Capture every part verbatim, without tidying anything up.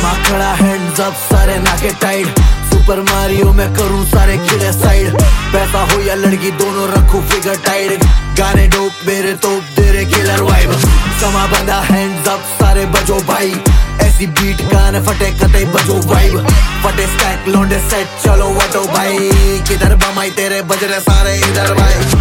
मामा खड़ा hands up सारे नाके टाइट, सुपर मारियो मैं करूं सारे कीड़े साइड, पैसा हो या लड़की दोनों रखूं फिगर टाइट, गाने डोप मेरे तोप दे रहे किलर वाइब, समा बंदा हैंड्स अप सारे बजो भाई, ऐसी बीट कान फटे कते बजो वाइब, फटे स्टैक लौंडे सेट चलो वटो भाई, किधर बमाई तेरे बज रहे सारे इधर भाई,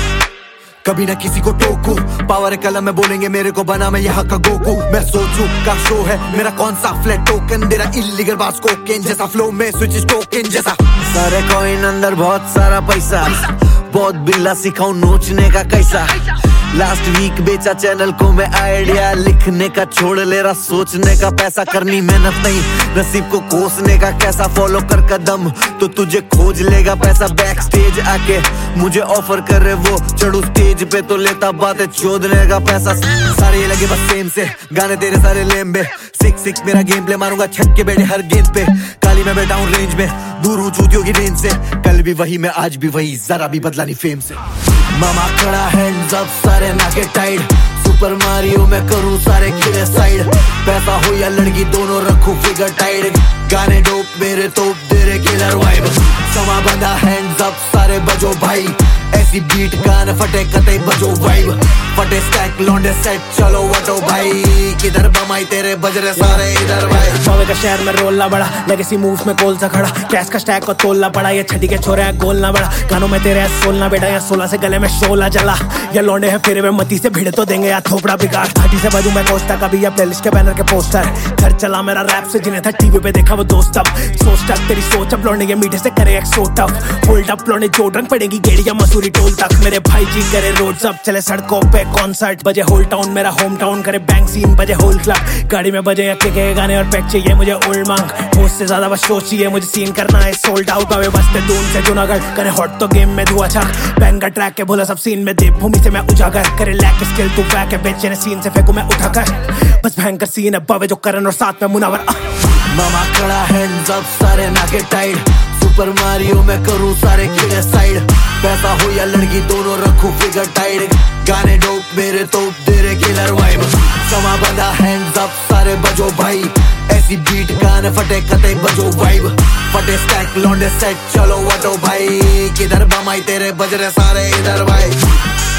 कभी ना किसी को टोकू, पावर कलम में बोलेंगे मेरे को बना मैं यहाँ का गोकू, मैं सोचू का शो है मेरा कौन सा फ्लैट टोकन, तेरा इल्लीगल बास कोकेन जैसा फ्लो में स्विच टोकन जैसा, सारे कॉइन अंदर बहुत सारा पैसा, बहुत बिल्ला सिखाऊं नोचने का कैसा, लास्ट वीक बेचा चैनल को मैं आइडिया, लिखने का छोड़ ले रहा सोचने का, पैसा करनी मेहनत नहीं नसीब को कोसने का, कैसा फॉलो कर कदम तो तुझे खोज लेगा पैसा, बैक स्टेज आके मुझे ऑफर कर रहे वो, चढ़ू स्टेज पे तो लेता बातें चोदने का पैसा, सारे लगे बस सेम से गाने तेरे सारे लेम्बे, सिक्स सिक्स मेरा गेम प्ले मारूंगा छक्के बैठे हर गेंद पे, काली मैं बैठा हूँ रेंज में दूर हूँ चूतियों की रेंज से, कल भी वही मैं आज भी वही, जरा भी बदला नहीं फेम से, मामा खड़ा हैंड्स अप सारे नाके टाइट, सुपर मारियो मैं करूं सारे कीड़े साइड, पैसा हो या लड़की दोनों रखूं फिगर टाइट, गाने डोप मेरे तोप दे रहे किलर वाइब, समा बंदा हैंड्स अप सारे बजो भाई, ऐसी बीट कान फटे कते बजो वाइब, फटे स्टैक लौंडे सेट चलो वटो भाई, किधर बमाई तेरे बज रहे सारे इधर भाई, सौवे का शहर में रोलना बड़ा, लेगेसी मूव्स में कोल सा खड़ा, कैश का स्टैक को तोलना पड़ा, ये छठी के छोरे हैं गोलना बड़ा, गानों में तेरे है सोलना बेटा, या सोलह से गले में शोला जला, या लौंडे है फिर वे मती से भिड़े तो देंगे या थोपड़ा बिगाड़, घाटी से बजू मैं कोस्टा कभी या प्लेलिस्ट के बैनर के पोस्टर, घर चला मेरा रैप से जिन्हें था टीवी पे देखा वो दोस्त, अब सोच तक तेरी सोच अब लौंडे ये मीठे से करे एक सोट अप, होल्ड अप लौंडे जोड़ रंग पड़ेगी गेड़िया मसूरी टोल तक, मेरे भाई जी करे रोड अब चले सड़कों पे कॉन्सर्ट, बजे होल टाउन मेरा होम टाउन करे बैंक सीन, बजे होल क्लब गाड़ी में बजे अक्के के गाने और पैक चाहिए मुझे ओल्ड मांग, होस्ट से ज्यादा बस शो चाहिए मुझे, सीन करना है सोल्ड आउट, अवे बसते दून से जूनागढ़ करे हॉट तो गेम में धुआं छक, बैन का ट्रैक के बोला सब सीन में दे भूमि से मैं उजागर, करे लैक स्किल तू बैक है बेचे ने सीन से फेंकू मैं उठाकर, बस भयंकर सीन है बवे जो करन और साथ में मुनावर, मामा खड़ा हैंड्स अप सारे नाके टाइट, सुपर मारियो मैं करूं सारे कीड़े साइड, पैसा हो या लड़की दोनों रखूं फिगर टाइट, गाने डोप मेरे तोप दे रहे किलर वाइब, समा बंदा हैंड्स अप सारे बजो भाई, ऐसी बीट कान फटे कते बजो वाइब, फटे स्टैक लौंडे सेट चलो वटो भाई, किधर बमाई तेरे बज रहे सारे इधर भाई।